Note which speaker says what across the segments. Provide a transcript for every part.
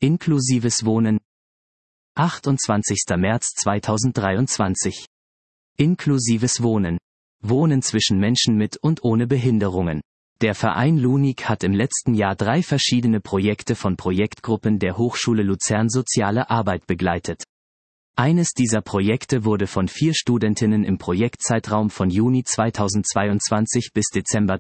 Speaker 1: Inklusives Wohnen. 28. März 2023. Inklusives Wohnen. Wohnen zwischen Menschen mit und ohne Behinderungen. Der Verein LUNIC hat im letzten Jahr 3 verschiedene Projekte von Projektgruppen der Hochschule Luzern Soziale Arbeit begleitet. Eines dieser Projekte wurde von 4 Studentinnen im Projektzeitraum von Juni 2022 bis Dezember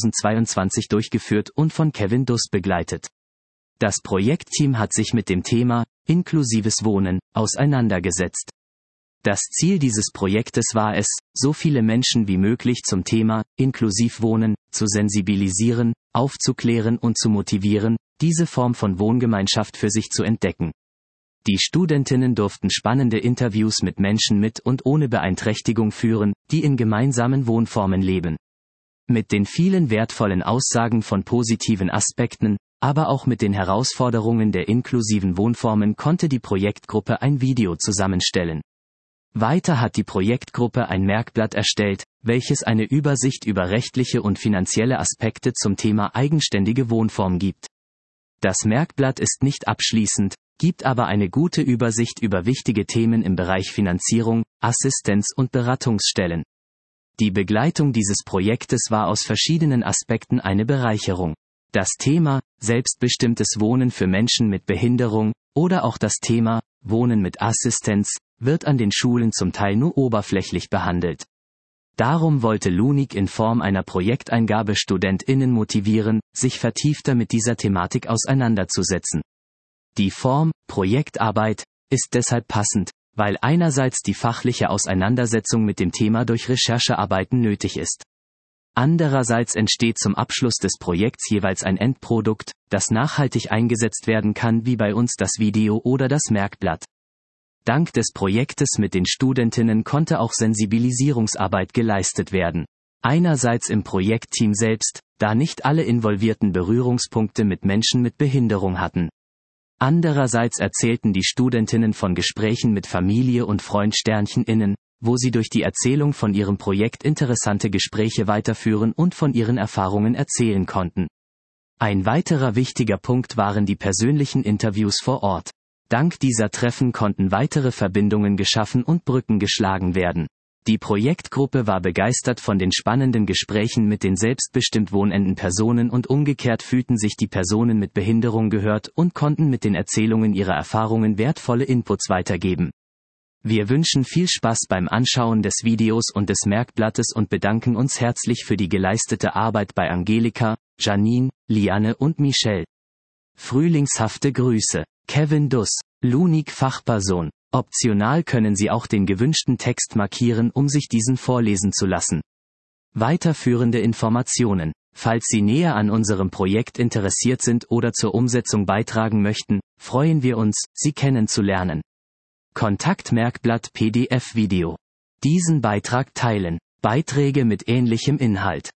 Speaker 1: 2022 durchgeführt und von Kevin Duss begleitet. Das Projektteam hat sich mit dem Thema Inklusives Wohnen auseinandergesetzt. Das Ziel dieses Projektes war es, so viele Menschen wie möglich zum Thema Inklusiv Wohnen zu sensibilisieren, aufzuklären und zu motivieren, diese Form von Wohngemeinschaft für sich zu entdecken. Die Studentinnen durften spannende Interviews mit Menschen mit und ohne Beeinträchtigung führen, die in gemeinsamen Wohnformen leben. Mit den vielen wertvollen Aussagen von positiven Aspekten, aber auch mit den Herausforderungen der inklusiven Wohnformen konnte die Projektgruppe ein Video zusammenstellen. Weiter hat die Projektgruppe ein Merkblatt erstellt, welches eine Übersicht über rechtliche und finanzielle Aspekte zum Thema eigenständige Wohnform gibt. Das Merkblatt ist nicht abschließend, gibt aber eine gute Übersicht über wichtige Themen im Bereich Finanzierung, Assistenz und Beratungsstellen. Die Begleitung dieses Projektes war aus verschiedenen Aspekten eine Bereicherung. Das Thema selbstbestimmtes Wohnen für Menschen mit Behinderung oder auch das Thema Wohnen mit Assistenz wird an den Schulen zum Teil nur oberflächlich behandelt. Darum wollte LUNIC in Form einer Projekteingabe StudentInnen motivieren, sich vertiefter mit dieser Thematik auseinanderzusetzen. Die Form Projektarbeit ist deshalb passend, weil einerseits die fachliche Auseinandersetzung mit dem Thema durch Recherchearbeiten nötig ist. Andererseits entsteht zum Abschluss des Projekts jeweils ein Endprodukt, das nachhaltig eingesetzt werden kann, wie bei uns das Video oder das Merkblatt. Dank des Projektes mit den Studentinnen konnte auch Sensibilisierungsarbeit geleistet werden. Einerseits im Projektteam selbst, da nicht alle Involvierten Berührungspunkte mit Menschen mit Behinderung hatten. Andererseits erzählten die Studentinnen von Gesprächen mit Familie und FreundInnen, wo sie durch die Erzählung von ihrem Projekt interessante Gespräche weiterführen und von ihren Erfahrungen erzählen konnten. Ein weiterer wichtiger Punkt waren die persönlichen Interviews vor Ort. Dank dieser Treffen konnten weitere Verbindungen geschaffen und Brücken geschlagen werden. Die Projektgruppe war begeistert von den spannenden Gesprächen mit den selbstbestimmt wohnenden Personen und umgekehrt fühlten sich die Personen mit Behinderung gehört und konnten mit den Erzählungen ihrer Erfahrungen wertvolle Inputs weitergeben. Wir wünschen viel Spaß beim Anschauen des Videos und des Merkblattes und bedanken uns herzlich für die geleistete Arbeit bei Angelika, Janine, Liane und Michelle. Frühlingshafte Grüße. Kevin Duss, LUNIC Fachperson. Optional können Sie auch den gewünschten Text markieren, um sich diesen vorlesen zu lassen. Weiterführende Informationen. Falls Sie näher an unserem Projekt interessiert sind oder zur Umsetzung beitragen möchten, freuen wir uns, Sie kennenzulernen. Kontaktmerkblatt PDF-Video. Diesen Beitrag teilen. Beiträge mit ähnlichem Inhalt.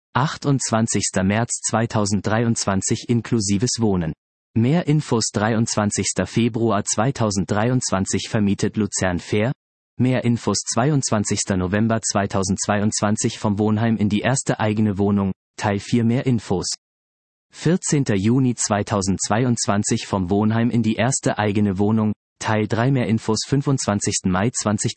Speaker 1: 28. März 2023 inklusives Wohnen. Mehr Infos 23. Februar 2023 vermietet Luzern Fair. Mehr Infos 22. November 2022 vom Wohnheim in die erste eigene Wohnung, Teil 4 mehr Infos. 14. Juni 2022 vom Wohnheim in die erste eigene Wohnung, Teil 3 mehr Infos 25. Mai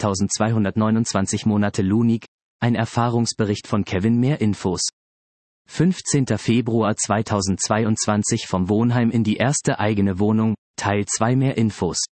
Speaker 1: 20.229 Monate LUNIC, ein Erfahrungsbericht von Kevin mehr Infos. 15. Februar 2022 vom Wohnheim in die erste eigene Wohnung, Teil 2 mehr Infos.